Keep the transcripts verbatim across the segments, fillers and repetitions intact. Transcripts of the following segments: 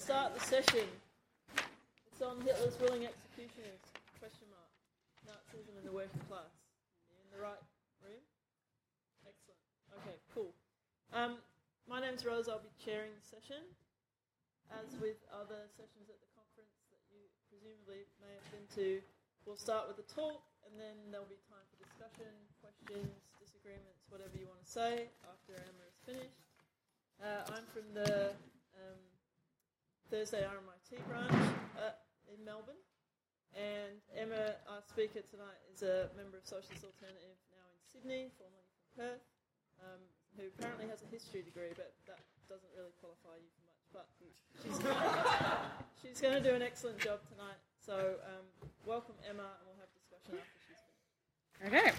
start the session. It's on Hitler's willing executioners, question mark, Nazism in the working class. You're in the right room? Excellent. Okay, cool. Um, my name's Rose. I'll be chairing the session. As with other sessions at the conference that you presumably may have been to, we'll start with a talk, and then there'll be time for discussion, questions, disagreements, whatever you want to say after Emma is finished. Uh, I'm from the um, Thursday R M I T branch uh, in Melbourne, and Emma, our speaker tonight, is a member of Socialist Alternative now in Sydney, formerly from Perth, um, who apparently has a history degree, but that doesn't really qualify you for much. But she's she's going to do an excellent job tonight. So um, welcome, Emma, and we'll have discussion after she's finished. Okay.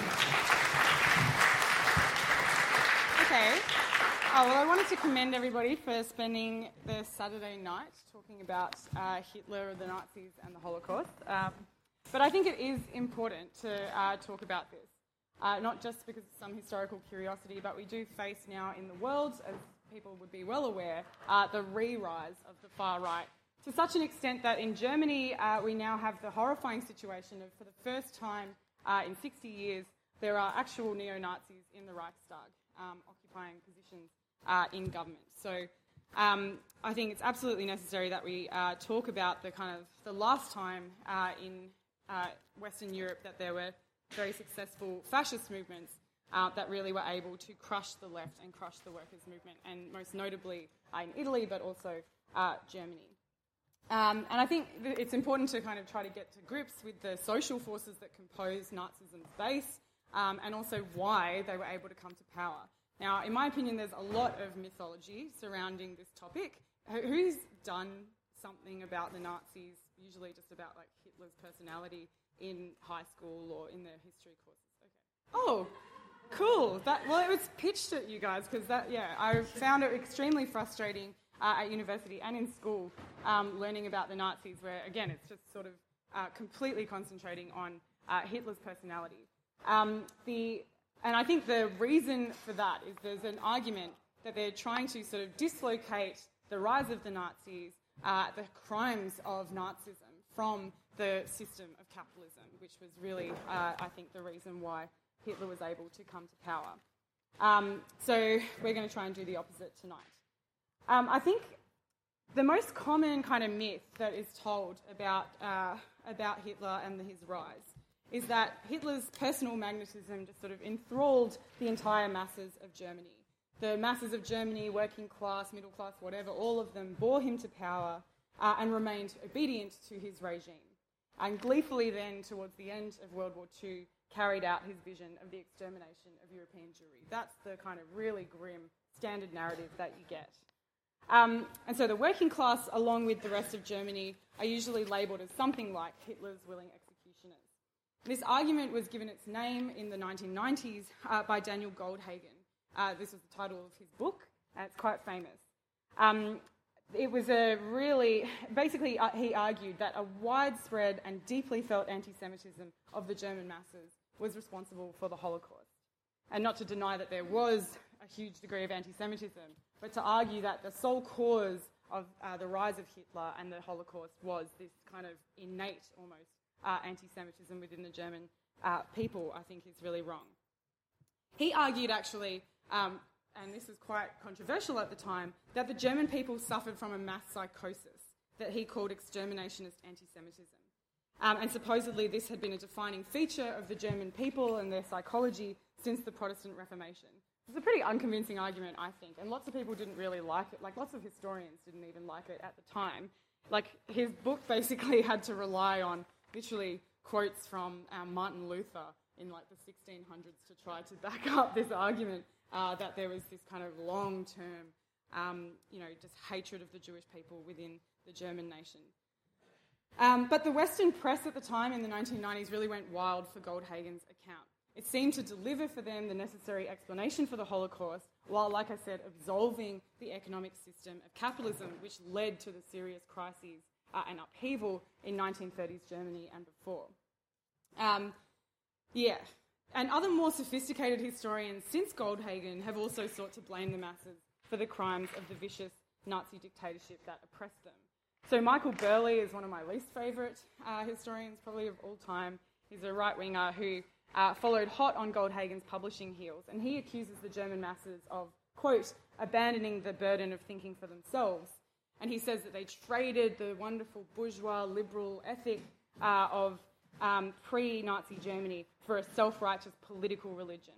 okay. Oh, well, I wanted to commend everybody for spending the Saturday night talking about uh, Hitler, the Nazis, and the Holocaust. Um, but I think it is important to uh, talk about this, uh, not just because it's some historical curiosity, but we do face now in the world, as people would be well aware, uh, the re-rise of the far right, to such an extent that in Germany uh, we now have the horrifying situation of, for the first time uh, in sixty years, there are actual neo-Nazis in the Reichstag um, occupying positions uh, in government. So um, I think it's absolutely necessary that we uh, talk about the kind of the last time uh, in uh, Western Europe that there were very successful fascist movements Uh, that really were able to crush the left and crush the workers' movement, and most notably uh, in Italy, but also uh, Germany. Um, and I think th- it's important to kind of try to get to grips with the social forces that compose Nazism's base, um, and also why they were able to come to power. Now, in my opinion, there's a lot of mythology surrounding this topic. Wh- who's done something about the Nazis, usually just about like Hitler's personality, in high school or in their history courses? Okay. Oh. Cool. That, well, it was pitched at you guys because that, yeah, I found it extremely frustrating uh, at university and in school um, learning about the Nazis, where again it's just sort of uh, completely concentrating on uh, Hitler's personality. Um, the and I think the reason for that is there's an argument that they're trying to sort of dislocate the rise of the Nazis, uh, the crimes of Nazism, from the system of capitalism, which was really, uh, I think, the reason why Hitler was able to come to power. Um, so we're going to try and do the opposite tonight. Um, I think the most common kind of myth that is told about uh, about Hitler and his rise is that Hitler's personal magnetism just sort of enthralled the entire masses of Germany. The masses of Germany, working class, middle class, whatever, all of them bore him to power uh, and remained obedient to his regime. And gleefully then, towards the end of World War Two, carried out his vision of the extermination of European Jewry. That's the kind of really grim standard narrative that you get. Um, and so the working class, along with the rest of Germany, are usually labelled as something like Hitler's willing executioners. This argument was given its name in the nineteen nineties uh, by Daniel Goldhagen. Uh, this was the title of his book, and it's quite famous. Um, it was a really... Basically, uh, he argued that a widespread and deeply felt anti-Semitism of the German masses was responsible for the Holocaust. And not to deny that there was a huge degree of anti-Semitism, but to argue that the sole cause of uh, the rise of Hitler and the Holocaust was this kind of innate, almost, uh, anti-Semitism within the German uh, people, I think is really wrong. He argued, actually, um, and this was quite controversial at the time, that the German people suffered from a mass psychosis that he called exterminationist anti-Semitism. Um, and supposedly this had been a defining feature of the German people and their psychology since the Protestant Reformation. It's a pretty unconvincing argument, I think, and lots of people didn't really like it. Like, lots of historians didn't even like it at the time. Like, his book basically had to rely on literally quotes from um, Martin Luther in, like, the sixteen hundreds to try to back up this argument uh, that there was this kind of long-term, um, you know, just hatred of the Jewish people within the German nation. Um, but the Western press at the time in the nineteen nineties really went wild for Goldhagen's account. It seemed to deliver for them the necessary explanation for the Holocaust, while, like I said, absolving the economic system of capitalism, which led to the serious crises uh, and upheaval in nineteen thirties Germany and before. Um, yeah, and other more sophisticated historians since Goldhagen have also sought to blame the masses for the crimes of the vicious Nazi dictatorship that oppressed them. So Michael Burley is one of my least favourite uh, historians, probably of all time. He's a right-winger who uh, followed hot on Goldhagen's publishing heels, and he accuses the German masses of, quote, abandoning the burden of thinking for themselves. And he says that they traded the wonderful bourgeois liberal ethic uh, of um, pre-Nazi Germany for a self-righteous political religion.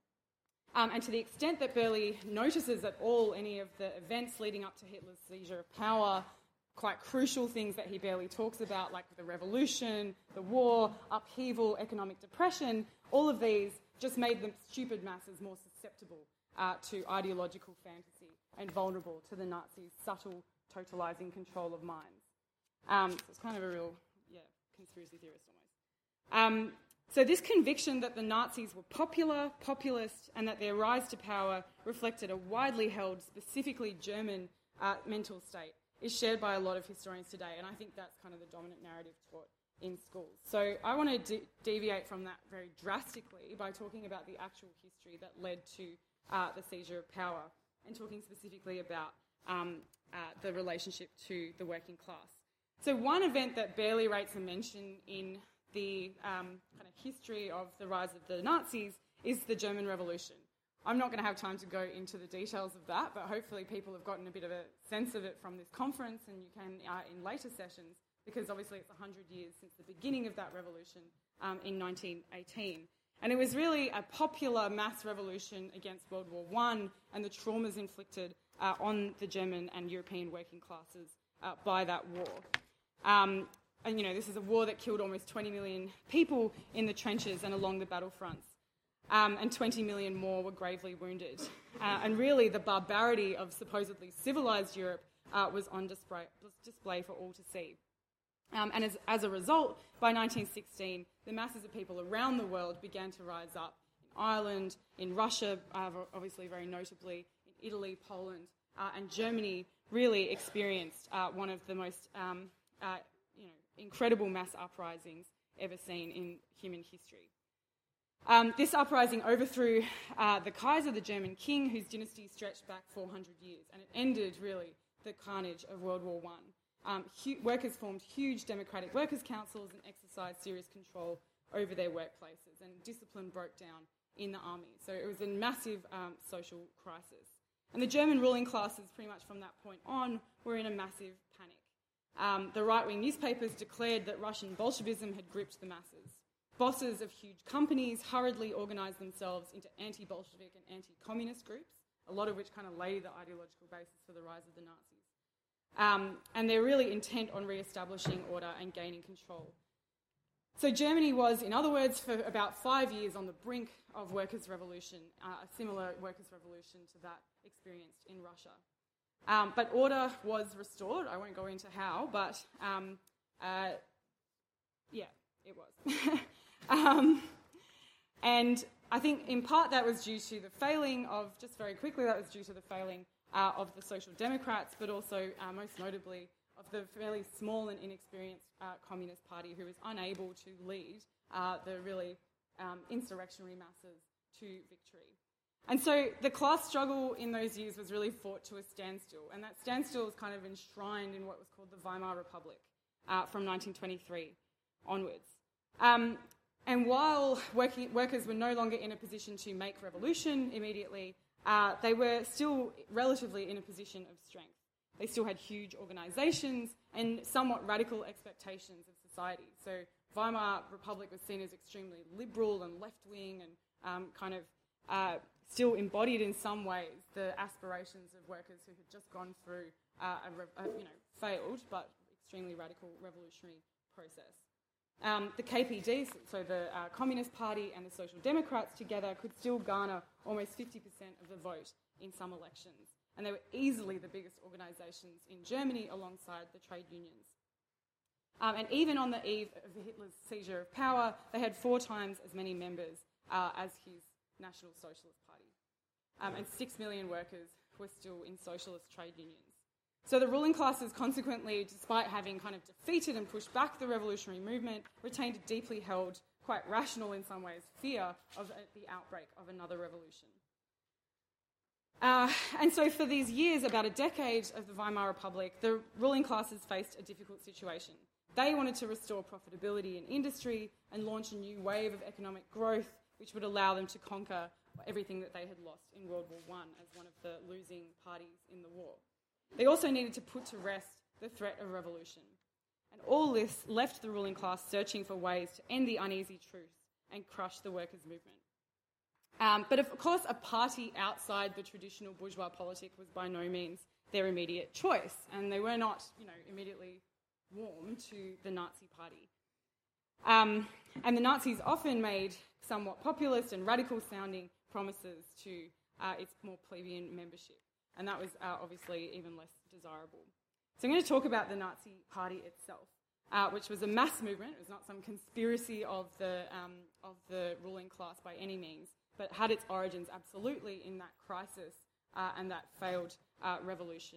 Um, and to the extent that Burley notices at all any of the events leading up to Hitler's seizure of power, quite crucial things that he barely talks about, like the revolution, the war, upheaval, economic depression, all of these just made the stupid masses more susceptible uh, to ideological fantasy and vulnerable to the Nazis' subtle, totalising control of minds. Um, so it's kind of a real, yeah, conspiracy theorist almost. Um, so this conviction that the Nazis were popular, populist, and that their rise to power reflected a widely held, specifically German uh, mental state is shared by a lot of historians today, and I think that's kind of the dominant narrative taught in schools. So I want to de- deviate from that very drastically by talking about the actual history that led to uh, the seizure of power, and talking specifically about um, uh, the relationship to the working class. So one event that barely rates a mention in the um, kind of history of the rise of the Nazis is the German Revolution. I'm not going to have time to go into the details of that, but hopefully people have gotten a bit of a sense of it from this conference, and you can uh, in later sessions, because obviously it's one hundred years since the beginning of that revolution um, in nineteen eighteen. And it was really a popular mass revolution against World War One and the traumas inflicted uh, on the German and European working classes uh, by that war. Um, and, you know, this is a war that killed almost twenty million people in the trenches and along the battlefronts. Um, and twenty million more were gravely wounded. Uh, and really, the barbarity of supposedly civilised Europe uh, was on display, display for all to see. Um, and as, as a result, by nineteen sixteen, the masses of people around the world began to rise up in Ireland, in Russia, uh, obviously very notably, in Italy, Poland, uh, and Germany really experienced uh, one of the most um, uh, you know, incredible mass uprisings ever seen in human history. Um, this uprising overthrew uh, the Kaiser, the German king, whose dynasty stretched back four hundred years, and it ended, really, the carnage of World War One. Um, hu- workers formed huge democratic workers' councils and exercised serious control over their workplaces, and discipline broke down in the army. So it was a massive um, social crisis. And the German ruling classes, pretty much from that point on, were in a massive panic. Um, the right-wing newspapers declared that Russian Bolshevism had gripped the masses. Bosses of huge companies hurriedly organised themselves into anti-Bolshevik and anti-communist groups, a lot of which kind of lay the ideological basis for the rise of the Nazis. Um, and they're really intent on re-establishing order and gaining control. So Germany was, in other words, for about five years on the brink of workers' revolution, uh, a similar workers' revolution to that experienced in Russia. Um, but order was restored. I won't go into how, but um, uh, yeah, it was. um, and I think in part that was due to the failing of, just very quickly, that was due to the failing uh, of the Social Democrats, but also uh, most notably of the fairly small and inexperienced uh, Communist Party, who was unable to lead uh, the really um, insurrectionary masses to victory. And so the class struggle in those years was really fought to a standstill, and that standstill was kind of enshrined in what was called the Weimar Republic uh, from nineteen twenty-three onwards. Um, and while working, workers were no longer in a position to make revolution immediately, uh, they were still relatively in a position of strength. They still had huge organisations and somewhat radical expectations of society. So Weimar Republic was seen as extremely liberal and left-wing, and um, kind of uh, still embodied in some ways the aspirations of workers who had just gone through uh, a, a you know failed but extremely radical revolutionary process. Um, the K P D, so the uh, Communist Party and the Social Democrats together, could still garner almost fifty percent of the vote in some elections. And they were easily the biggest organisations in Germany alongside the trade unions. Um, and even on the eve of Hitler's seizure of power, they had four times as many members uh, as his National Socialist Party. Um, and six million workers were still in socialist trade unions. So the ruling classes consequently, despite having kind of defeated and pushed back the revolutionary movement, retained a deeply held, quite rational in some ways, fear of the outbreak of another revolution. Uh, and so for these years, about a decade of the Weimar Republic, the ruling classes faced a difficult situation. They wanted to restore profitability in industry and launch a new wave of economic growth which would allow them to conquer everything that they had lost in World War One as one of the losing parties in the war. They also needed to put to rest the threat of revolution. And all this left the ruling class searching for ways to end the uneasy truce and crush the workers' movement. Um, but of course, a party outside the traditional bourgeois politic was by no means their immediate choice, and they were not, you know, immediately warm to the Nazi Party. Um, and the Nazis often made somewhat populist and radical-sounding promises to uh, its more plebeian membership, and that was uh, obviously even less desirable. So I'm going to talk about the Nazi Party itself, uh, which was a mass movement. It was not some conspiracy of the um, of the ruling class by any means, but had its origins absolutely in that crisis uh, and that failed uh, revolution.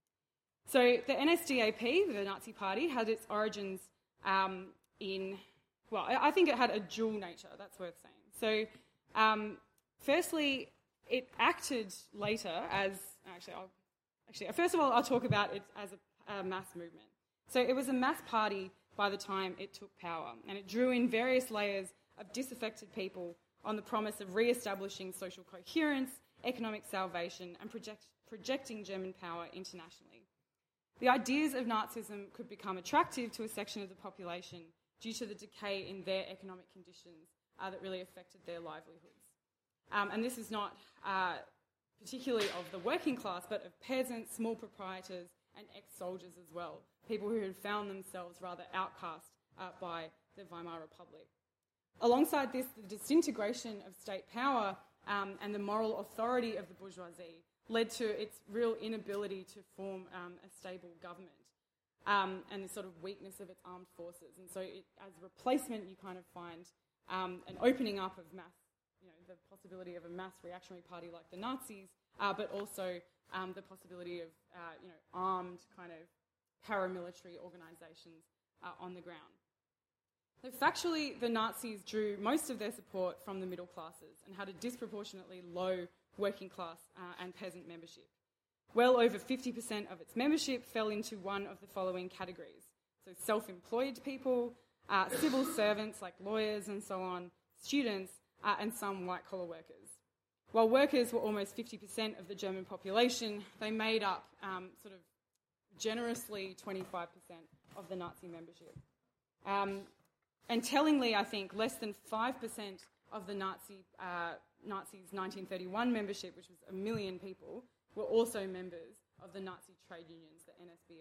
So the N S D A P, the Nazi Party, had its origins um, in, well, I think it had a dual nature, that's worth saying. So um, firstly, it acted later as, actually, I'll, actually, first of all, I'll talk about it as a, a mass movement. So it was a mass party by the time it took power, and it drew in various layers of disaffected people on the promise of re-establishing social coherence, economic salvation, and project, projecting German power internationally. The ideas of Nazism could become attractive to a section of the population due to the decay in their economic conditions uh, that really affected their livelihoods. Um, and this is not uh, particularly of the working class, but of peasants, small proprietors, and ex-soldiers as well, people who had found themselves rather outcast uh, by the Weimar Republic. Alongside this, the disintegration of state power um, and the moral authority of the bourgeoisie led to its real inability to form um, a stable government um, and the sort of weakness of its armed forces. And so it, as a replacement, you kind of find um, an opening up of mass, you know, the possibility of a mass reactionary party like the Nazis, uh, but also um, the possibility of, uh, you know, armed kind of paramilitary organisations uh, on the ground. So factually, the Nazis drew most of their support from the middle classes and had a disproportionately low working class uh, and peasant membership. Well over fifty percent of its membership fell into one of the following categories. So self-employed people, uh, civil servants like lawyers and so on, students, uh, and some white-collar workers. While workers were almost fifty percent of the German population, they made up um, sort of generously twenty-five percent of the Nazi membership. Um, and tellingly, I think, less than five percent of the Nazi uh, Nazis' nineteen thirty-one membership, which was a million people, were also members of the Nazi trade unions, the N S B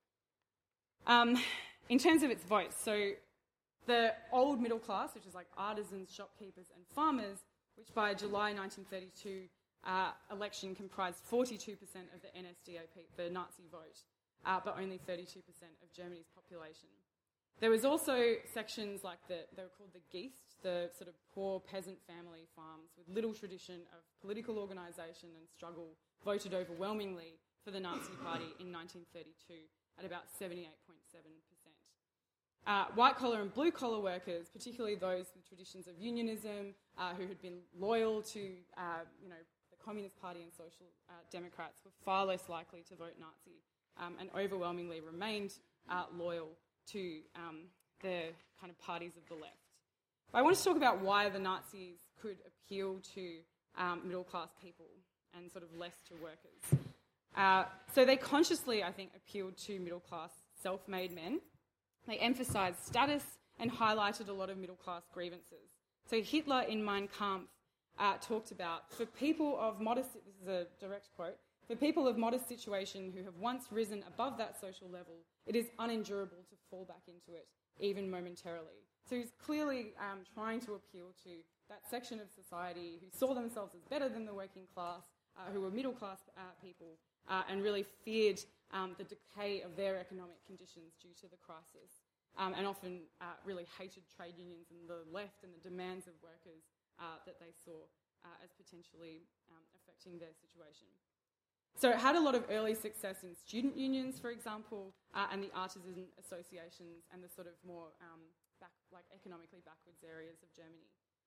O. Um, in terms of its votes, so the old middle class, which is like artisans, shopkeepers and farmers, which by July nineteen thirty-two uh, election comprised forty-two percent of the N S D A P, the Nazi vote, uh, but only thirty-two percent of Germany's population. There was also sections like the, they were called the Geest, the sort of poor peasant family farms with little tradition of political organisation and struggle, voted overwhelmingly for the Nazi Party in nineteen thirty-two at about seventy-eight point seven percent. Uh, white-collar and blue-collar workers, particularly those with traditions of unionism, uh, who had been loyal to uh, you know, the Communist Party and Social uh, Democrats, were far less likely to vote Nazi um, and overwhelmingly remained uh, loyal to um, the kind of parties of the left. But I want to talk about why the Nazis could appeal to um, middle-class people and sort of less to workers. Uh, so they consciously, I think, appealed to middle-class self-made men. They emphasised status and highlighted a lot of middle-class grievances. So Hitler in Mein Kampf uh, talked about, for people of modest, this is a direct quote, for people of modest situation who have once risen above that social level, it is unendurable to fall back into it, even momentarily. So he's clearly um, trying to appeal to that section of society who saw themselves as better than the working class, uh, who were middle-class uh, people, uh, and really feared um, the decay of their economic conditions due to the crisis, um, and often uh, really hated trade unions and the left and the demands of workers uh, that they saw uh, as potentially um, affecting their situation. So it had a lot of early success in student unions, for example, uh, and the artisan associations and the sort of more um, back, like economically backwards areas of Germany.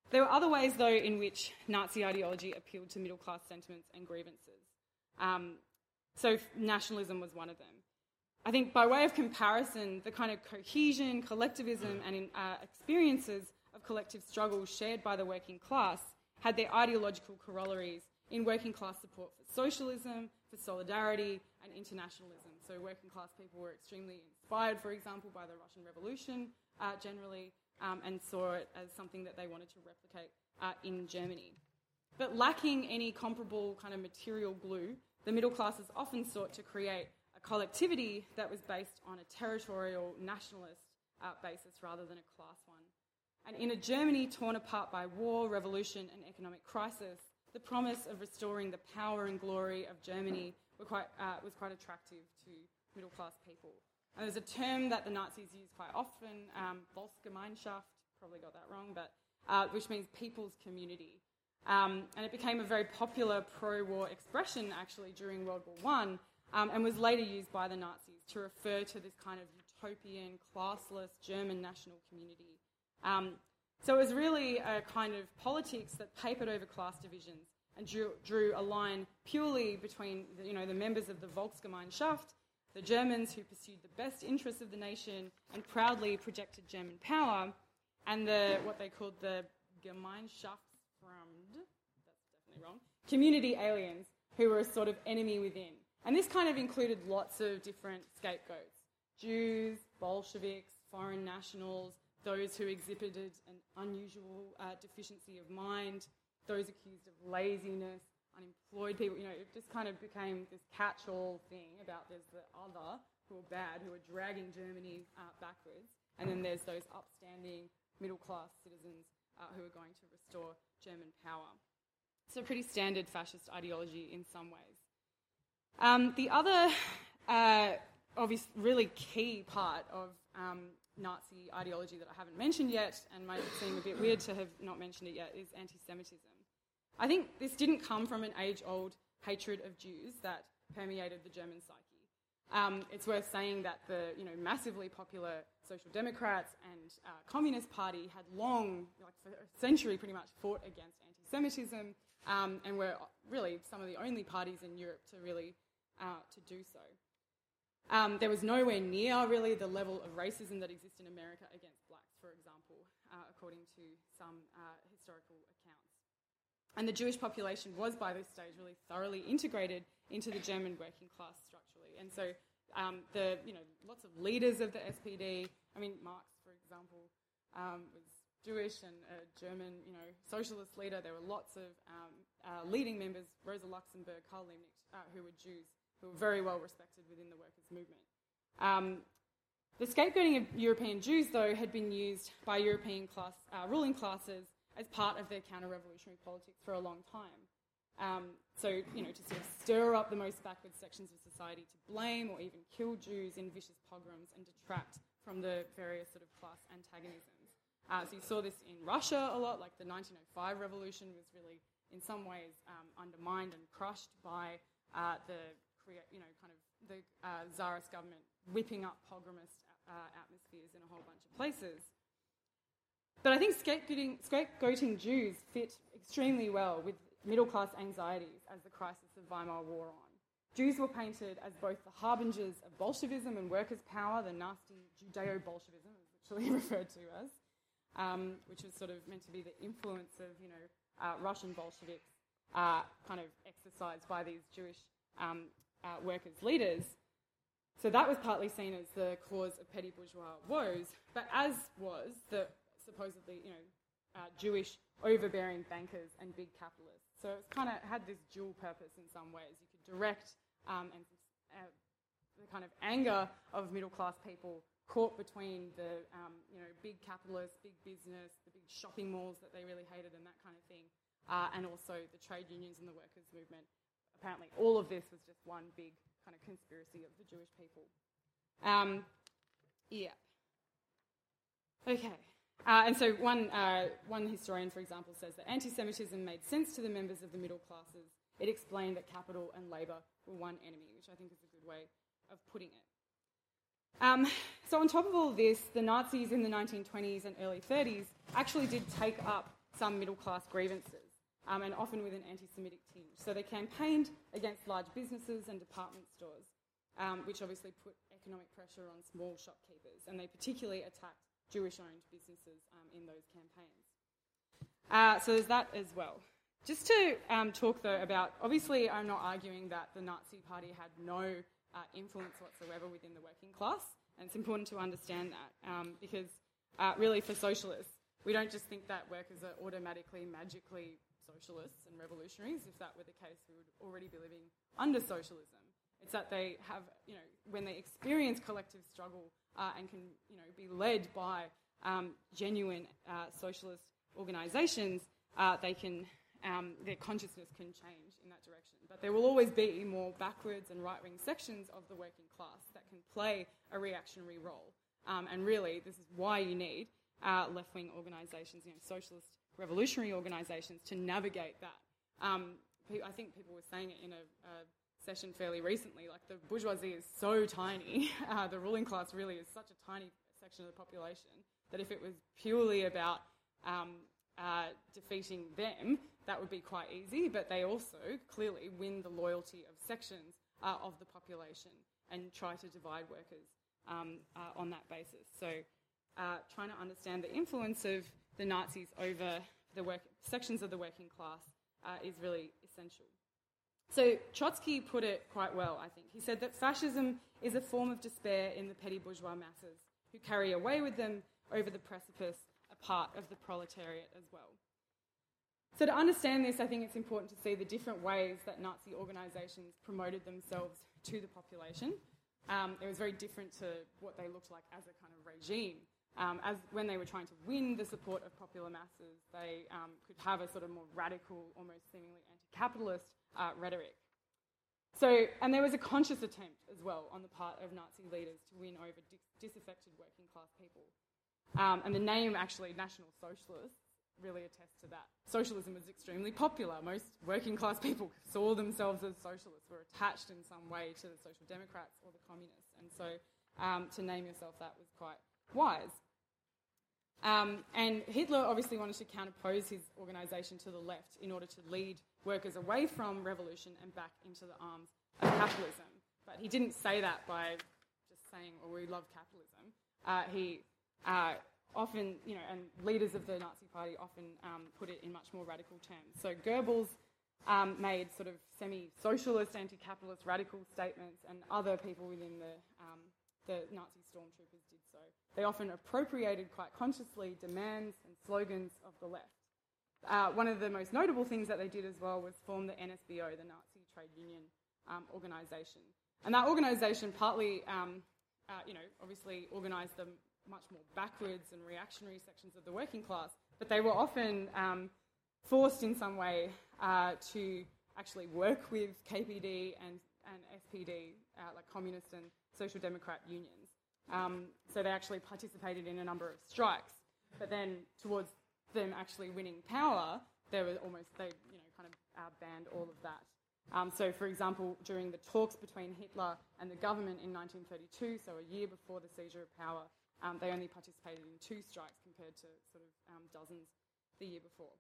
There were other ways, though, in which Nazi ideology appealed to middle-class sentiments and grievances. Um, so nationalism was one of them. I think by way of comparison, the kind of cohesion, collectivism and in, uh, experiences of collective struggle shared by the working class had their ideological corollaries in working class support for socialism, for solidarity and internationalism. So working class people were extremely inspired, for example, by the Russian Revolution uh, generally, um, and saw it as something that they wanted to replicate uh, in Germany. But lacking any comparable kind of material glue, the middle classes often sought to create a collectivity that was based on a territorial nationalist uh, basis rather than a class one. And in a Germany torn apart by war, revolution and economic crisis, the promise of restoring the power and glory of Germany were quite, uh, was quite attractive to middle-class people. And there's a term that the Nazis used quite often, um, Volksgemeinschaft, probably got that wrong, but uh, which means people's community. Um, and it became a very popular pro-war expression, actually, during World War One, um, and was later used by the Nazis to refer to this kind of utopian, classless German national community. Um, so it was really a kind of politics that papered over class divisions and drew, drew a line purely between the, you know, the members of the Volksgemeinschaft, the Germans who pursued the best interests of the nation and proudly projected German power, and the what they called the Gemeinschaftsfremd, that's definitely wrong, community aliens who were a sort of enemy within. And this kind of included lots of different scapegoats: Jews, Bolsheviks, foreign nationals, those who exhibited an unusual uh, deficiency of mind, those accused of laziness, unemployed people. You know, it just kind of became this catch-all thing about there's the other who are bad, who are dragging Germany uh, backwards, and then there's those upstanding middle-class citizens uh, who are going to restore German power. So pretty standard fascist ideology in some ways. Um, the other uh, obvious, really key part of um, Nazi ideology that I haven't mentioned yet, and might seem a bit weird to have not mentioned it yet, is anti-Semitism. I think this didn't come from an age-old hatred of Jews that permeated the German psyche. Um, it's worth saying that the you know massively popular Social Democrats and uh, Communist Party had long, like for a century pretty much, fought against anti-Semitism, um, and were really some of the only parties in Europe to really uh, to do so. Um, there was nowhere near, really, the level of racism that exists in America against blacks, for example, uh, according to some uh, historical accounts. And the Jewish population was, by this stage, really thoroughly integrated into the German working class structurally. And so um, the, you know, lots of leaders of the S P D, I mean, Marx, for example, um, was Jewish and a German, you know, socialist leader. There were lots of um, uh, leading members, Rosa Luxemburg, Karl Liebknecht, uh, who were Jews, who were very well respected within the workers' movement. Um, the scapegoating of European Jews, though, had been used by European class, uh, ruling classes as part of their counter-revolutionary politics for a long time. Um, so, you know, to sort of stir up the most backward sections of society to blame or even kill Jews in vicious pogroms and detract from the various sort of class antagonisms. Uh, so you saw this in Russia a lot, like the nineteen oh five revolution was really, in some ways, um, undermined and crushed by uh, the you know, kind of the uh, Tsarist government whipping up pogromist uh, atmospheres in a whole bunch of places. But I think scapegoating, scapegoating Jews fit extremely well with middle-class anxieties as the crisis of Weimar wore on. Jews were painted as both the harbingers of Bolshevism and workers' power, the nasty Judeo-Bolshevism, as literally referred to as, um, which was sort of meant to be the influence of, you know, uh, Russian Bolsheviks uh, kind of exercised by these Jewish um, Uh, workers' leaders. So that was partly seen as the cause of petty bourgeois woes, but as was the supposedly, you know, uh, Jewish overbearing bankers and big capitalists. So it's kind of had this dual purpose in some ways. You could direct um, and uh, the kind of anger of middle-class people caught between the, um, you know, big capitalists, big business, the big shopping malls that they really hated and that kind of thing, uh, and also the trade unions and the workers' movement. Apparently all of this was just one big kind of conspiracy of the Jewish people. Um, yeah. Okay. Uh, and so one, uh, one historian, for example, says that anti-Semitism made sense to the members of the middle classes. It explained that capital and labour were one enemy, which I think is a good way of putting it. Um, so on top of all this, the Nazis in the nineteen twenties and early thirties actually did take up some middle-class grievances, um, and often with an anti-Semitic tinge. So they campaigned against large businesses and department stores, um, which obviously put economic pressure on small shopkeepers, and they particularly attacked Jewish-owned businesses um, in those campaigns. Uh, so there's that as well. Just to um, talk, though, about, obviously I'm not arguing that the Nazi Party had no uh, influence whatsoever within the working class, and it's important to understand that, um, because uh, really for socialists, we don't just think that workers are automatically, magically socialists and revolutionaries. If that were the case, we would already be living under socialism. It's that they have, you know, when they experience collective struggle uh, and can, you know, be led by um, genuine uh, socialist organisations, uh, they can, um, their consciousness can change in that direction. But there will always be more backwards and right-wing sections of the working class that can play a reactionary role. Um, and really, this is why you need uh, left-wing organisations, you know, socialist revolutionary organisations to navigate that. Um, I think people were saying it in a, a session fairly recently, like the bourgeoisie is so tiny, uh, the ruling class really is such a tiny section of the population that if it was purely about um, uh, defeating them, that would be quite easy, but they also clearly win the loyalty of sections uh, of the population and try to divide workers um, uh, on that basis. So uh, trying to understand the influence of the Nazis over the work, sections of the working class uh, is really essential. So Trotsky put it quite well, I think. He said that fascism is a form of despair in the petty bourgeois masses who carry away with them over the precipice a part of the proletariat as well. So to understand this, I think it's important to see the different ways that Nazi organisations promoted themselves to the population. Um, it was very different to what they looked like as a kind of regime. Um, as when they were trying to win the support of popular masses, they um, could have a sort of more radical, almost seemingly anti-capitalist uh, rhetoric. So, and there was a conscious attempt as well on the part of Nazi leaders to win over dis- disaffected working class people. Um, and the name, actually, National Socialists, really attests to that. Socialism was extremely popular. Most working class people saw themselves as socialists, were attached in some way to the Social Democrats or the Communists. And so um, to name yourself that was quite wise. Um, and Hitler obviously wanted to counterpose his organisation to the left in order to lead workers away from revolution and back into the arms of capitalism. But he didn't say that by just saying, oh, we love capitalism. Uh, he uh, often, you know, and leaders of the Nazi Party often um, put it in much more radical terms. So Goebbels um, made sort of semi-socialist, anti-capitalist radical statements, and other people within the, um, the Nazi stormtroopers did so. They often appropriated quite consciously demands and slogans of the left. Uh, one of the most notable things that they did as well was form the N S B O, the Nazi Trade Union um, organisation. And that organisation partly, um, uh, you know, obviously organised the much more backwards and reactionary sections of the working class, but they were often um, forced in some way uh, to actually work with K P D and, and S P D, uh, like Communist and Social Democrat unions. Um, so they actually participated in a number of strikes, but then towards them actually winning power, there was almost, they, you know, kind of uh, banned all of that. Um, so, for example, during the talks between Hitler and the government in nineteen thirty-two, so a year before the seizure of power, um, they only participated in two strikes compared to sort of um, dozens the year before.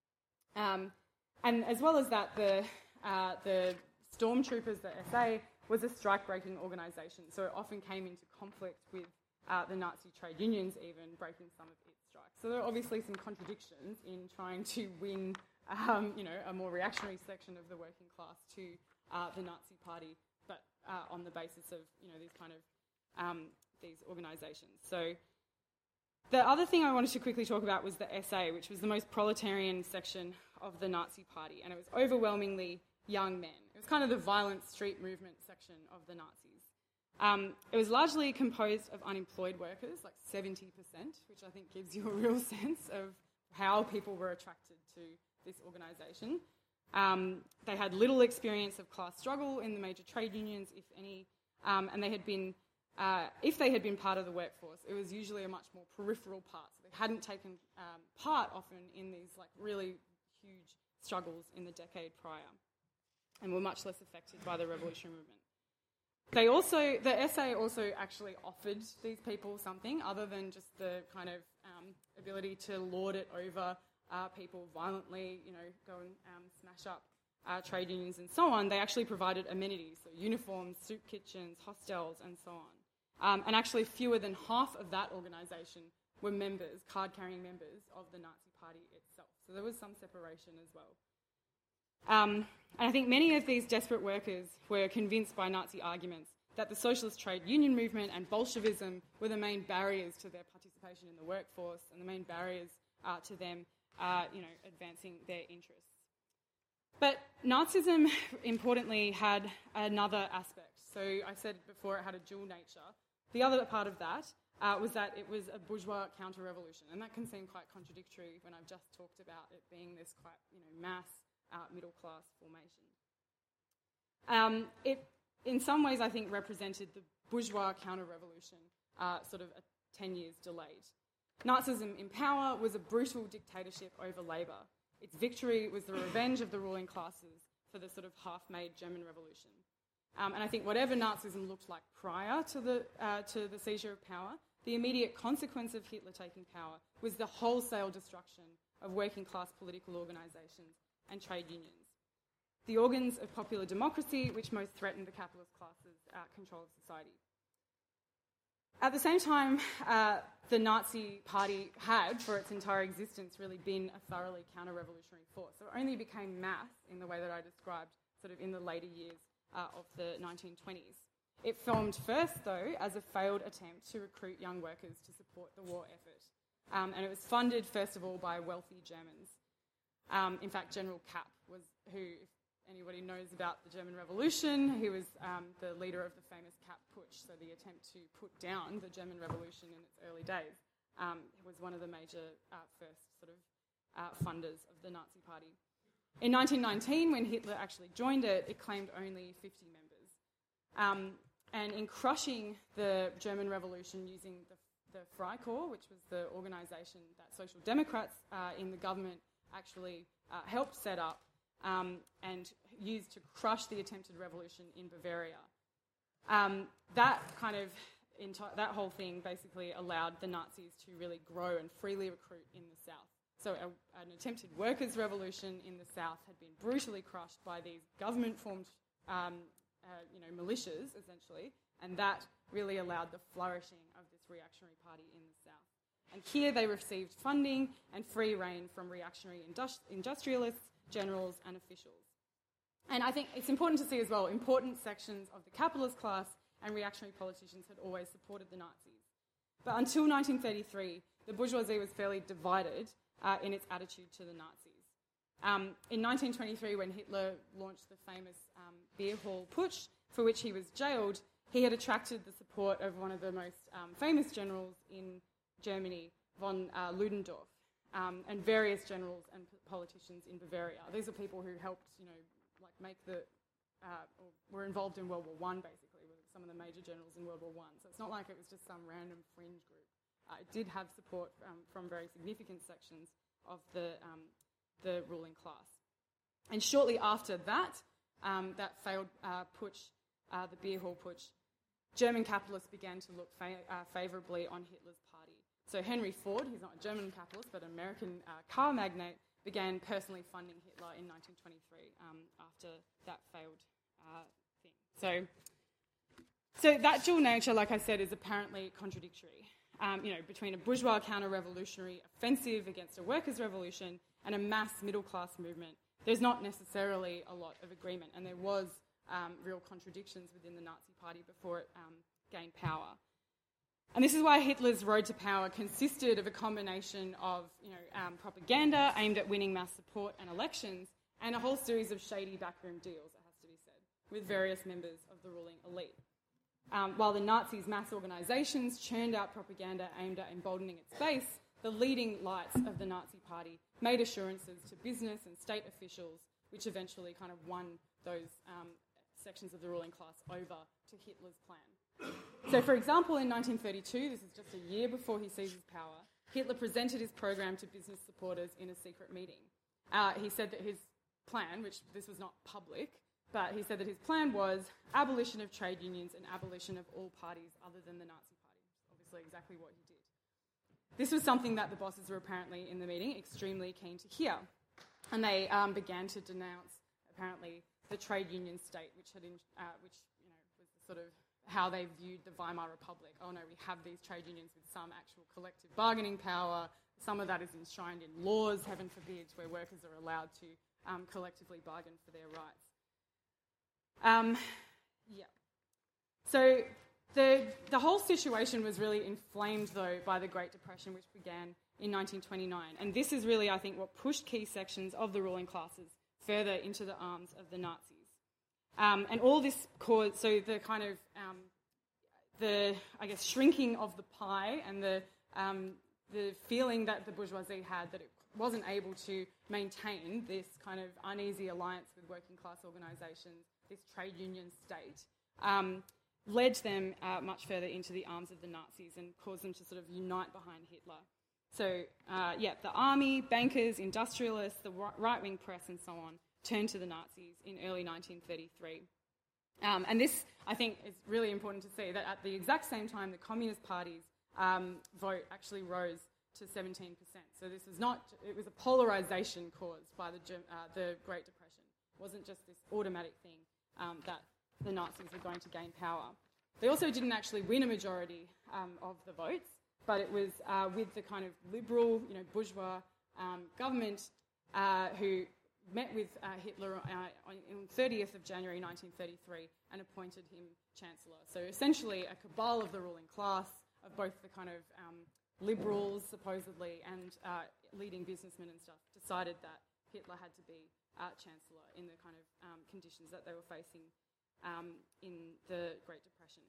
Um, and as well as that, the, uh, the stormtroopers, the S A, was a strike-breaking organisation, so it often came into conflict with uh, the Nazi trade unions, even breaking some of its strikes. So there are obviously some contradictions in trying to win, um, you know, a more reactionary section of the working class to uh, the Nazi Party, but uh, on the basis of, you know, these kind of um, these organisations. So the other thing I wanted to quickly talk about was the S A, which was the most proletarian section of the Nazi Party, and it was overwhelmingly young men. It was kind of the violent street movement section of the Nazis. Um, it was largely composed of unemployed workers, like seventy percent, which I think gives you a real sense of how people were attracted to this organisation. Um, they had little experience of class struggle in the major trade unions, if any, um, and they had been, uh, if they had been part of the workforce, it was usually a much more peripheral part. So they hadn't taken um, part often in these like really huge struggles in the decade prior, and were much less affected by the revolutionary movement. They also, the S A also actually offered these people something other than just the kind of um, ability to lord it over uh, people violently, you know, go and um, smash up uh, trade unions and so on. They actually provided amenities, so uniforms, soup kitchens, hostels, and so on. Um, and actually fewer than half of that organisation were members, card-carrying members of the Nazi Party itself. So there was some separation as well. Um, and I think many of these desperate workers were convinced by Nazi arguments that the socialist trade union movement and Bolshevism were the main barriers to their participation in the workforce and the main barriers uh, to them, uh, you know, advancing their interests. But Nazism, importantly, had another aspect. So I said before it had a dual nature. The other part of that uh, was that it was a bourgeois counter-revolution, and that can seem quite contradictory when I've just talked about it being this quite, you know, mass uh, middle-class formation. Um, it, in some ways, I think, represented the bourgeois counter-revolution, uh, sort of a ten years delayed. Nazism in power was a brutal dictatorship over labour. Its victory was the revenge of the ruling classes for the sort of half-made German Revolution. Um, and I think whatever Nazism looked like prior to the, uh, to the seizure of power, the immediate consequence of Hitler taking power was the wholesale destruction of working-class political organisations and trade unions, the organs of popular democracy which most threatened the capitalist class's uh, control of society. At the same time, uh, the Nazi Party had, for its entire existence, really been a thoroughly counter-revolutionary force. So it only became mass in the way that I described sort of in the later years uh, of the nineteen twenties. It formed first, though, as a failed attempt to recruit young workers to support the war effort. Um, and it was funded, first of all, by wealthy Germans. Um, in fact, General Kapp was who, if anybody knows about the German Revolution, he was um, the leader of the famous Kapp Putsch, so the attempt to put down the German Revolution in its early days. Um, he was one of the major uh, first sort of uh, funders of the Nazi Party. In nineteen nineteen, when Hitler actually joined it, it claimed only fifty members. Um, and in crushing the German Revolution using the, the Freikorps, which was the organisation that Social Democrats uh, in the government actually uh, helped set up, Um, and used to crush the attempted revolution in Bavaria. Um, that kind of, enti- that whole thing basically allowed the Nazis to really grow and freely recruit in the South. So a, an attempted workers' revolution in the South had been brutally crushed by these government-formed, um, uh, you know, militias, essentially, and that really allowed the flourishing of this reactionary party in the South. And here they received funding and free rein from reactionary industri- industrialists, generals and officials. And I think it's important to see as well, important sections of the capitalist class and reactionary politicians had always supported the Nazis. But until nineteen thirty-three, the bourgeoisie was fairly divided uh, in its attitude to the Nazis. Um, in nineteen twenty-three, when Hitler launched the famous um, beer hall putsch, for which he was jailed, he had attracted the support of one of the most um, famous generals in Germany, von uh, Ludendorff. Um, and various generals and p- politicians in Bavaria. These are people who helped, you know, like make the, uh, or were involved in World War One, basically, with some of the major generals in World War One. So it's not like it was just some random fringe group. Uh, it did have support um, from very significant sections of the um, the ruling class. And shortly after that, um, that failed uh, putsch, uh, the beer hall putsch, German capitalists began to look fa- uh, favourably on Hitler's party. So Henry Ford, who's not a German capitalist but an American uh, car magnate, began personally funding Hitler in nineteen twenty-three um, after that failed uh, thing. So, so that dual nature, like I said, is apparently contradictory. Um, you know, between a bourgeois counter-revolutionary offensive against a workers' revolution and a mass middle-class movement, there's not necessarily a lot of agreement, and there was um, real contradictions within the Nazi Party before it um, gained power. And this is why Hitler's road to power consisted of a combination of, you know, um, propaganda aimed at winning mass support and elections, and a whole series of shady backroom deals, it has to be said, with various members of the ruling elite. Um, while the Nazis' mass organisations churned out propaganda aimed at emboldening its base, the leading lights of the Nazi Party made assurances to business and state officials, which eventually kind of won those um, sections of the ruling class over to Hitler's plan. So, for example, in nineteen thirty-two, this is just a year before he seizes power, Hitler presented his program to business supporters in a secret meeting. Uh, he said that his plan, which this was not public, but he said that his plan was abolition of trade unions and abolition of all parties other than the Nazi Party, which is obviously exactly what he did. this was something that the bosses were apparently in the meeting extremely keen to hear. And they um, began to denounce, apparently, the trade union state, which had, in, uh, which you know, was sort of how they viewed the Weimar Republic. Oh no, we have these trade unions with some actual collective bargaining power. Some of that is enshrined in laws, heaven forbid, where workers are allowed to um, collectively bargain for their rights. Um, yeah. So the the whole situation was really inflamed, though, by the Great Depression, which began in nineteen twenty-nine. And this is really, I think, what pushed key sections of the ruling classes further into the arms of the Nazis. Um, and all this caused, so the kind of, um, the, I guess, shrinking of the pie and the um, the feeling that the bourgeoisie had that it wasn't able to maintain this kind of uneasy alliance with working class organisations, this trade union state, um, led them uh, much further into the arms of the Nazis and caused them to sort of unite behind Hitler. So, uh, yeah, the army, bankers, industrialists, the right-wing press and so on turned to the Nazis in early nineteen thirty-three. Um, and this, I think, is really important to see, that at the exact same time the Communist Party's um, vote actually rose to seventeen percent. So this was not, it was a polarisation caused by the, uh, the Great Depression. It wasn't just this automatic thing um, that the Nazis were going to gain power. They also didn't actually win a majority um, of the votes, but it was uh, with the kind of liberal, you know, bourgeois um, government uh, who met with uh, Hitler uh, on the thirtieth of January nineteen thirty-three and appointed him Chancellor. So essentially a cabal of the ruling class, of both the kind of um, liberals, supposedly, and uh, leading businessmen and stuff, decided that Hitler had to be uh, Chancellor in the kind of um, conditions that they were facing um, in the Great Depression.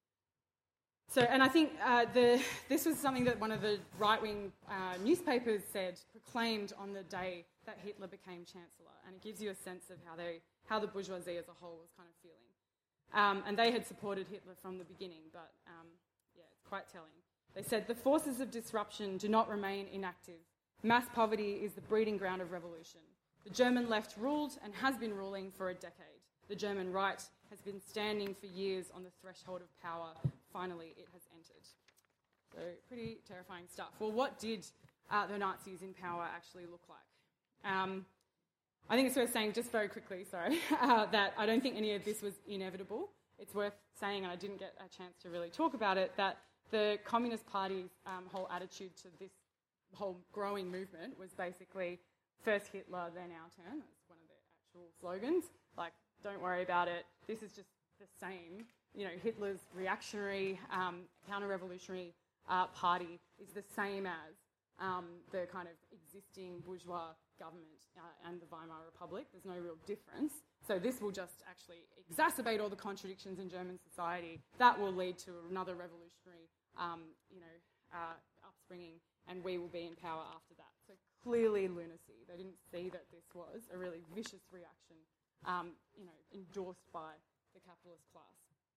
So, and I think uh, the, this was something that one of the right-wing uh, newspapers said, proclaimed on the day that Hitler became Chancellor, and it gives you a sense of how they, how the bourgeoisie as a whole was kind of feeling. Um, and they had supported Hitler from the beginning, but um, yeah, it's quite telling. They said, "The forces of disruption do not remain inactive. Mass poverty is the breeding ground of revolution. The German left ruled and has been ruling for a decade. The German right has been standing for years on the threshold of power. Finally, it has entered." So, pretty terrifying stuff. Well, what did uh, the Nazis in power actually look like? Um, I think it's worth saying, just very quickly, sorry, uh, that I don't think any of this was inevitable. It's worth saying, and I didn't get a chance to really talk about it, that the Communist Party's um, whole attitude to this whole growing movement was basically, first Hitler, then our turn. That's one of their actual slogans. Like, don't worry about it. This is just the same. You know, Hitler's reactionary, um, counter-revolutionary uh, party is the same as um, the kind of existing bourgeois government uh, and the Weimar Republic. There's no real difference. So this will just actually exacerbate all the contradictions in German society. That will lead to another revolutionary, um, you know, uh, upspringing, and we will be in power after that. So clearly lunacy. They didn't see that this was a really vicious reaction, um, you know, endorsed by the capitalist class.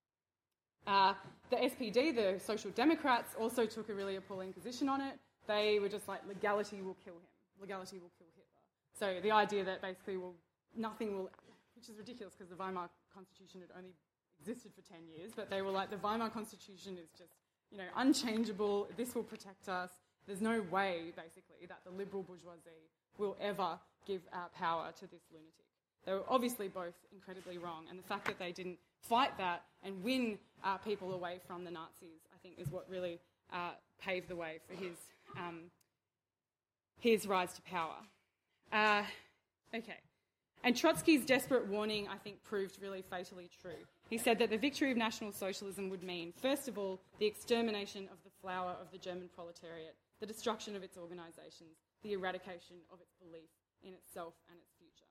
Uh, the S P D, the Social Democrats, also took a really appalling position on it. They were just like, legality will kill him. Legality will kill Hitler. So the idea that basically will, nothing will, which is ridiculous because the Weimar Constitution had only existed for ten years, but they were like, the Weimar Constitution is just, you know, unchangeable. This will protect us. There's no way, basically, that the liberal bourgeoisie will ever give uh, power to this lunatic. They were obviously both incredibly wrong, and the fact that they didn't fight that and win uh, people away from the Nazis, I think, is what really uh, paved the way for his um, his rise to power. Uh, okay. And Trotsky's desperate warning, I think, proved really fatally true. He said that the victory of National Socialism would mean, first of all, the extermination of the flower of the German proletariat, the destruction of its organisations, the eradication of its belief in itself and its future.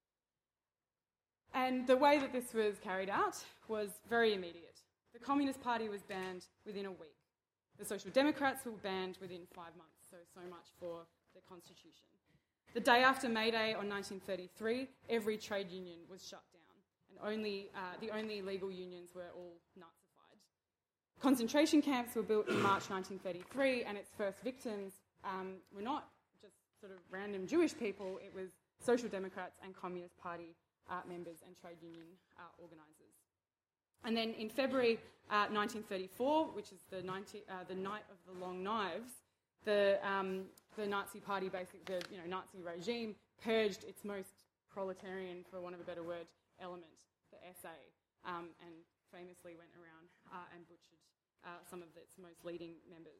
And the way that this was carried out was very immediate. The Communist Party was banned within a week. The Social Democrats were banned within five months, so so much for the Constitution. The day after May Day on nineteen thirty-three, every trade union was shut down, and only uh, the only legal unions were all Nazified. Concentration camps were built in March nineteen thirty-three, and its first victims um, were not just sort of random Jewish people, it was Social Democrats and Communist Party uh, members and trade union uh, organisers. And then in February uh, nineteen thirty-four, which is the, ninety, uh, the Night of the Long Knives, the um, the Nazi Party, basically the you know Nazi regime, purged its most proletarian, for want of a better word, element, the S A, um, and famously went around uh, and butchered uh, some of its most leading members.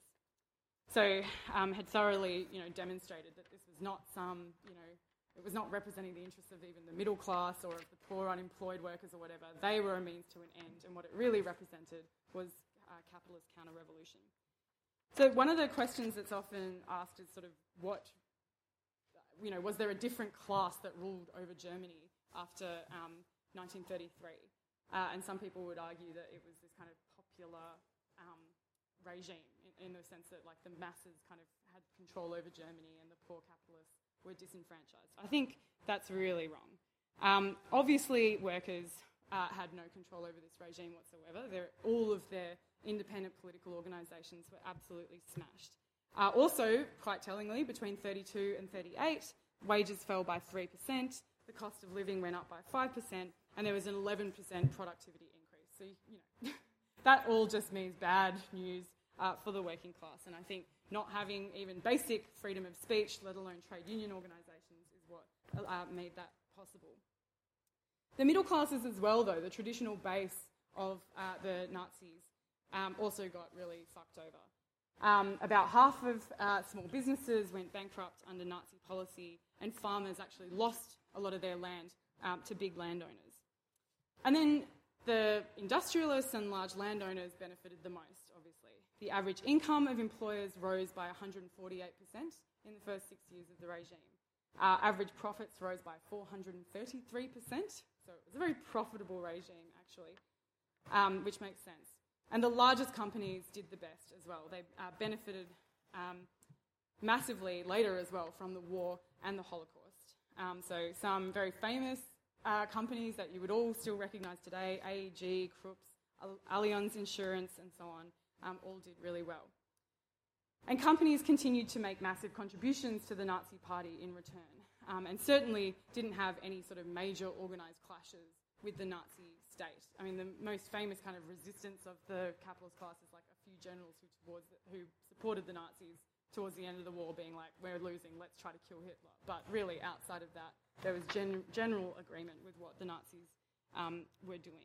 So um, had thoroughly, you know, demonstrated that this was not some, you know, it was not representing the interests of even the middle class or of the poor unemployed workers or whatever. They were a means to an end, and what it really represented was uh, capitalist counter-revolution. So one of the questions that's often asked is sort of what, you know, was there a different class that ruled over Germany after um, nineteen thirty-three? Uh, and some people would argue that it was this kind of popular um, regime in, in the sense that like the masses kind of had control over Germany and the poor capitalists were disenfranchised. I think that's really wrong. Um, obviously, workers uh, had no control over this regime whatsoever. They're, all of their independent political organisations were absolutely smashed. Uh, also, quite tellingly, between thirty-two and thirty-eight, wages fell by three percent, the cost of living went up by five percent, and there was an eleven percent productivity increase. So, you know, that all just means bad news uh, for the working class. And I think not having even basic freedom of speech, let alone trade union organisations, is what uh, made that possible. The middle classes as well, though, the traditional base of uh, the Nazis, um, also got really fucked over. Um, about half of uh, small businesses went bankrupt under Nazi policy, and farmers actually lost a lot of their land um, to big landowners. And then the industrialists and large landowners benefited the most, obviously. The average income of employers rose by one hundred forty-eight percent in the first six years of the regime. Uh, average profits rose by four hundred thirty-three percent, so it was a very profitable regime, actually, um, which makes sense. And the largest companies did the best as well. They uh, benefited um, massively later as well from the war and the Holocaust. Um, so some very famous uh, companies that you would all still recognise today, A E G, Krups, Allianz Insurance and so on, um, all did really well. And companies continued to make massive contributions to the Nazi Party in return, um, and certainly didn't have any sort of major organised clashes with the Nazi state. I mean, the most famous kind of resistance of the capitalist class is like a few generals who, towards the, who supported the Nazis towards the end of the war being like, we're losing, let's try to kill Hitler. But really, outside of that, there was gen- general agreement with what the Nazis um, were doing.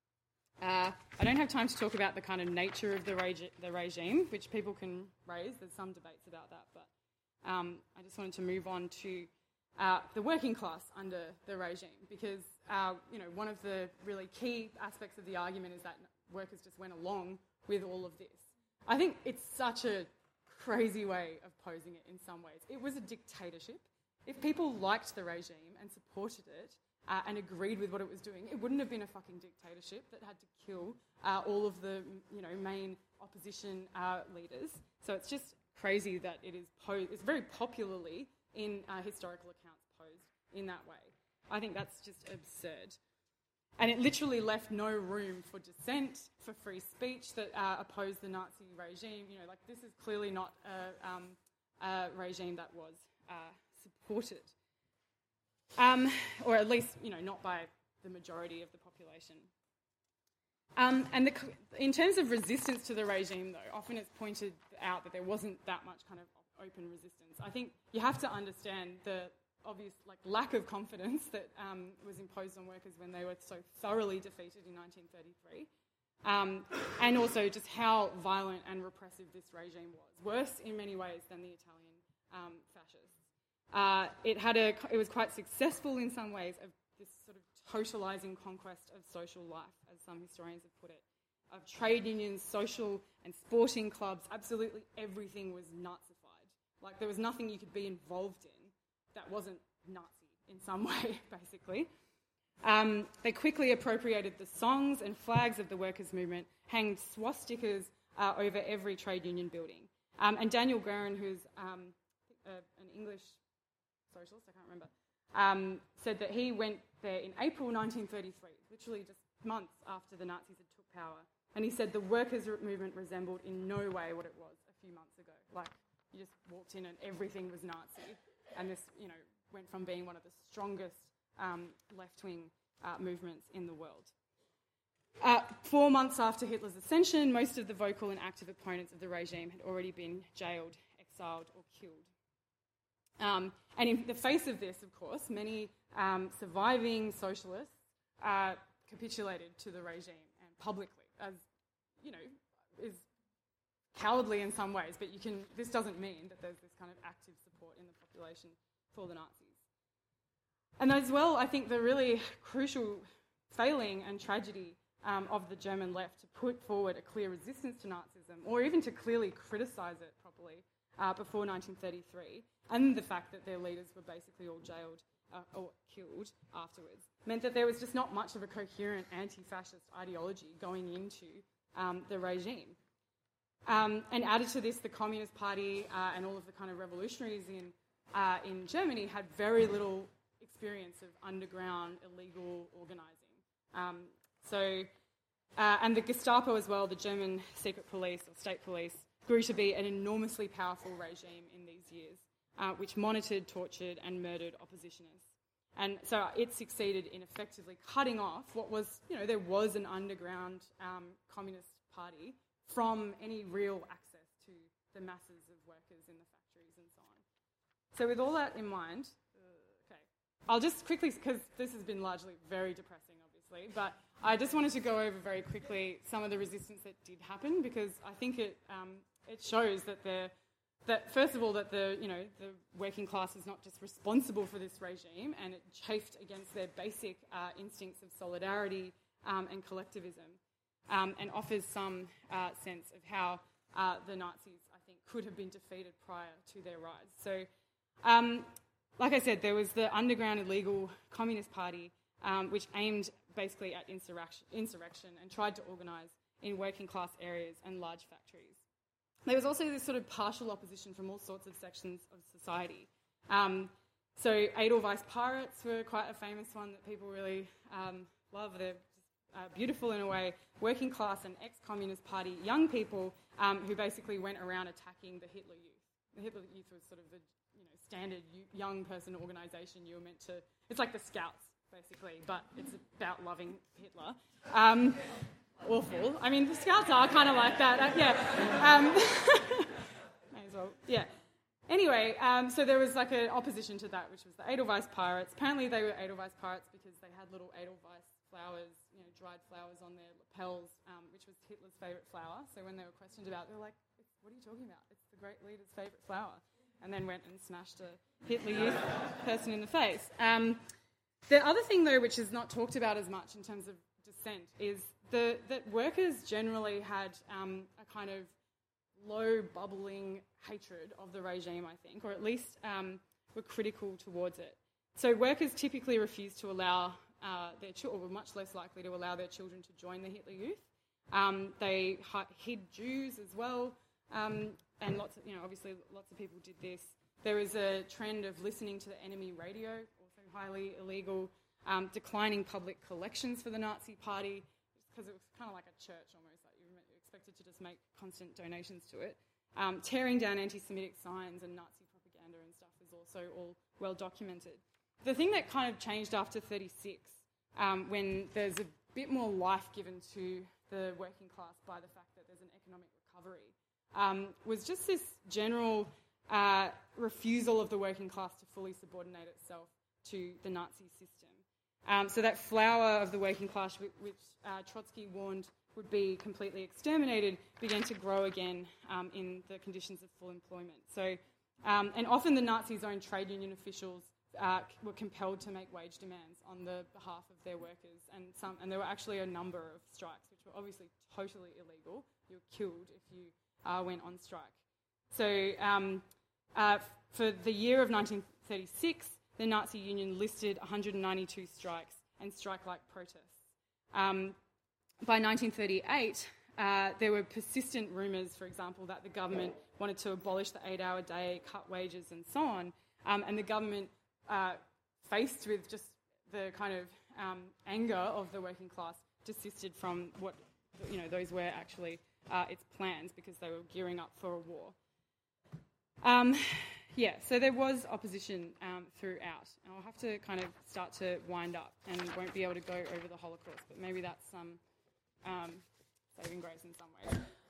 Uh, I don't have time to talk about the kind of nature of the, regi- the regime, which people can raise. There's some debates about that, but um, I just wanted to move on to uh, the working class under the regime, because uh, you know, one of the really key aspects of the argument is that workers just went along with all of this. I think it's such a crazy way of posing it in some ways. It was a dictatorship. If people liked the regime and supported it, Uh, and agreed with what it was doing, it wouldn't have been a fucking dictatorship that had to kill uh, all of the, you know, main opposition uh, leaders. So it's just crazy that it is posed, it's very popularly in uh, historical accounts posed in that way. I think that's just absurd. And it literally left no room for dissent, for free speech that uh, opposed the Nazi regime. You know, like, this is clearly not a, um, a regime that was uh, supported. Um, or at least, you know, not by the majority of the population. Um, and the, in terms of resistance to the regime, though, often it's pointed out that there wasn't that much kind of open resistance. I think you have to understand the obvious like lack of confidence that um, was imposed on workers when they were so thoroughly defeated in nineteen thirty-three, um, and also just how violent and repressive this regime was. Worse in many ways than the Italian um, fascists. Uh, it had a, it was quite successful in some ways of this sort of totalising conquest of social life, as some historians have put it, of trade unions, social and sporting clubs. Absolutely everything was Nazified. Like, there was nothing you could be involved in that wasn't Nazi in some way, basically. Um, they quickly appropriated the songs and flags of the workers' movement, hanged swastikas uh, over every trade union building. Um, and Daniel Guerin, who's um, uh, an English socialist, I can't remember, um, said that he went there in April nineteen thirty-three, literally just months after the Nazis had took power, and he said the workers' movement resembled in no way what it was a few months ago. Like, you just walked in and everything was Nazi, and this, you know, went from being one of the strongest um, left-wing uh, movements in the world. Uh, four months after Hitler's ascension, most of the vocal and active opponents of the regime had already been jailed, exiled or killed. Um, and in the face of this, of course, many um, surviving socialists uh, capitulated to the regime and publicly, as, you know, is cowardly in some ways, but you can. This doesn't mean that there's this kind of active support in the population for the Nazis. And as well, I think the really crucial failing and tragedy um, of the German left to put forward a clear resistance to Nazism, or even to clearly criticise it properly uh, before nineteen thirty-three, and the fact that their leaders were basically all jailed uh, or killed afterwards, meant that there was just not much of a coherent anti-fascist ideology going into um, the regime. Um, and added to this, the Communist Party uh, and all of the kind of revolutionaries in uh, in Germany had very little experience of underground illegal organising. Um, so, uh, and the Gestapo as well, the German secret police or state police, grew to be an enormously powerful regime in these years, uh, which monitored, tortured and murdered oppositionists. And so it succeeded in effectively cutting off what was, you know, there was an underground um, Communist Party from any real access to the masses of workers in the factories and so on. So with all that in mind, uh, okay, I'll just quickly, because this has been largely very depressing, obviously, but I just wanted to go over very quickly some of the resistance that did happen, because I think it um, it shows that the that first of all that the you know the working class is not just responsible for this regime, and it chafed against their basic uh, instincts of solidarity um, and collectivism. Um, and offers some uh, sense of how uh, the Nazis, I think, could have been defeated prior to their rise. So, um, like I said, there was the underground illegal Communist Party, um, which aimed basically at insurrection, insurrection and tried to organise in working class areas and large factories. There was also this sort of partial opposition from all sorts of sections of society. Um, so Edelweiss Pirates were quite a famous one that people really um, love. They're Uh, beautiful in a way, working class and ex-Communist Party young people um, who basically went around attacking the Hitler Youth. The Hitler Youth was sort of the you know, standard young person organisation you were meant to... It's like the Scouts, basically, but it's about loving Hitler. Um, awful. I mean, the Scouts are kind of like that. Uh, yeah. Um, may as well. Yeah. Anyway, um, so there was like an opposition to that, which was the Edelweiss Pirates. Apparently they were Edelweiss Pirates because they had little Edelweiss flowers, you know, dried flowers on their lapels, um, which was Hitler's favourite flower. So when they were questioned about it, they were like, what are you talking about? It's the great leader's favourite flower. And then went and smashed a Hitler Youth person in the face. Um, the other thing, though, which is not talked about as much in terms of dissent, is the, that workers generally had um, a kind of low, bubbling hatred of the regime, I think, or at least um, were critical towards it. So workers typically refused to allow uh, their children, or were much less likely to allow their children to join the Hitler Youth. Um, they hi- hid Jews as well, um, and lots of, you know, obviously lots of people did this. There was a trend of listening to the enemy radio, also highly illegal, um, declining public collections for the Nazi Party, because it was kind of like a church almost, like you were expected to just make constant donations to it. Um, tearing down anti-Semitic signs and Nazi propaganda and stuff is also all well documented. The thing that kind of changed after thirty-six, um, when there's a bit more life given to the working class by the fact that there's an economic recovery, um, was just this general uh, refusal of the working class to fully subordinate itself to the Nazi system. Um, so that flower of the working class, which uh, Trotsky warned would be completely exterminated, began to grow again um, in the conditions of full employment. So, um, and often the Nazis' own trade union officials uh, were compelled to make wage demands on the behalf of their workers, and some, and there were actually a number of strikes which were obviously totally illegal. You were killed if you uh, went on strike. So, um, uh, for the year of nineteen thirty-six, the Nazi Union listed one hundred ninety-two strikes and strike-like protests. Um, by nineteen thirty-eight, uh, there were persistent rumours, for example, that the government wanted to abolish the eight-hour day, cut wages, and so on. Um, and the government, uh, faced with just the kind of um, anger of the working class, desisted from what, you know, those were actually uh, its plans, because they were gearing up for a war. Um, yeah, so there was opposition um, throughout, and I'll have to kind of start to wind up and won't be able to go over the Holocaust, but maybe that's some um, saving grace in some ways.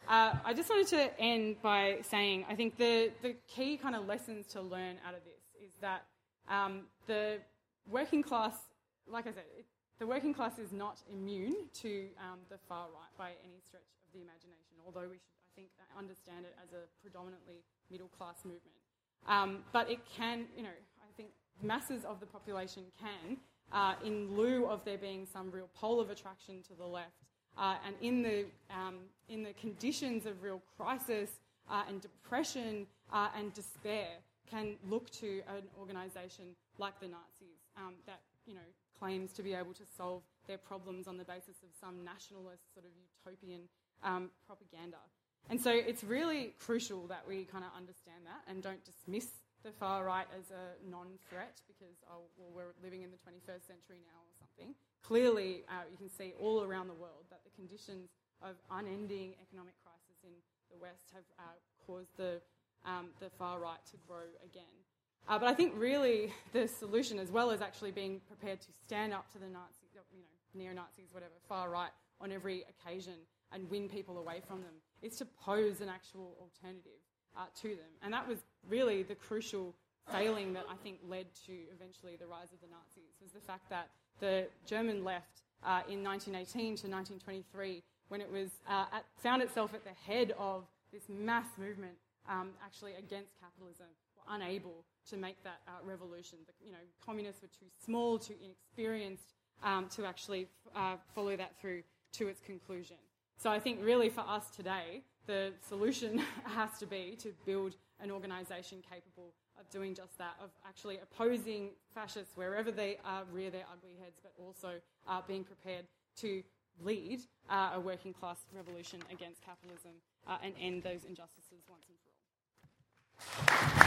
Uh, I just wanted to end by saying I think the, the key kind of lessons to learn out of this is that um, the working class, like I said, it, the working class is not immune to um, the far right by any stretch of the imagination, although we should, I think, understand it as a predominantly middle class movement. Um, but it can, you know, I think masses of the population can, uh, in lieu of there being some real pole of attraction to the left, uh, and in the um, in the conditions of real crisis uh, and depression uh, and despair, can look to an organisation like the Nazis um, that, you know, claims to be able to solve their problems on the basis of some nationalist sort of utopian um, propaganda. And so it's really crucial that we kind of understand that and don't dismiss the far right as a non-threat because, oh, well, we're living in the twenty-first century now or something. Clearly, uh, you can see all around the world that the conditions of unending economic crisis in the West have uh, caused the, um, the far right to grow again. Uh, but I think really the solution, as well as actually being prepared to stand up to the Nazis, you know, neo-Nazis, whatever, far right on every occasion and win people away from them, is to pose an actual alternative uh, to them. And that was really the crucial failing that I think led to eventually the rise of the Nazis, was the fact that the German left uh, in nineteen eighteen to nineteen twenty-three, when it was uh, at, found itself at the head of this mass movement um, actually against capitalism, were unable to make that uh, revolution. The, you know, communists were too small, too inexperienced um, to actually uh, follow that through to its conclusion. So I think really for us today, the solution has to be to build an organisation capable of doing just that, of actually opposing fascists wherever they uh, rear their ugly heads, but also uh, being prepared to lead uh, a working class revolution against capitalism uh, and end those injustices once and for all.